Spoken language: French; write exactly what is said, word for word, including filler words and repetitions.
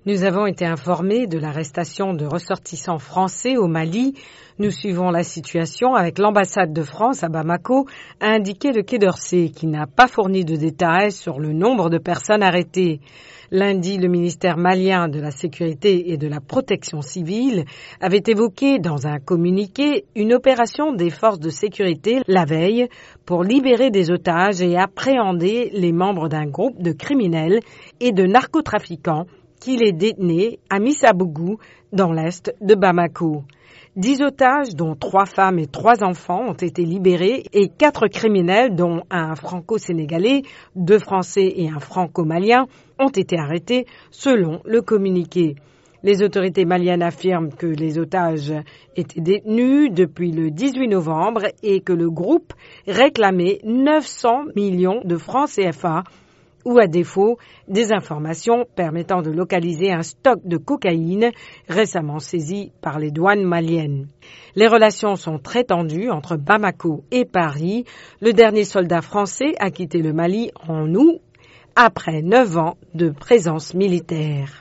Nous avons été informés de l'arrestation de ressortissants français au Mali. Nous suivons la situation avec l'ambassade de France à Bamako, a indiqué le Quai d'Orsay, qui n'a pas fourni de détails sur le nombre de personnes arrêtées. Lundi, le ministère malien de la Sécurité et de la Protection civile avait évoqué dans un communiqué une opération des forces de sécurité la veille pour libérer des otages et appréhender les membres d'un groupe de criminels et de narcotrafiquants qui les détenait à Missabougou, dans l'est de Bamako. Dix otages, dont trois femmes et trois enfants, ont été libérés et quatre criminels, dont un franco-sénégalais, deux français et un franco-malien, ont été arrêtés, selon le communiqué. Les autorités maliennes affirment que les otages étaient détenus depuis le dix-huit novembre et que le groupe réclamait neuf cents millions de francs C F A, ou à défaut, des informations permettant de localiser un stock de cocaïne récemment saisi par les douanes maliennes. Les relations sont très tendues entre Bamako et Paris. Le dernier soldat français a quitté le Mali en août, après neuf ans de présence militaire.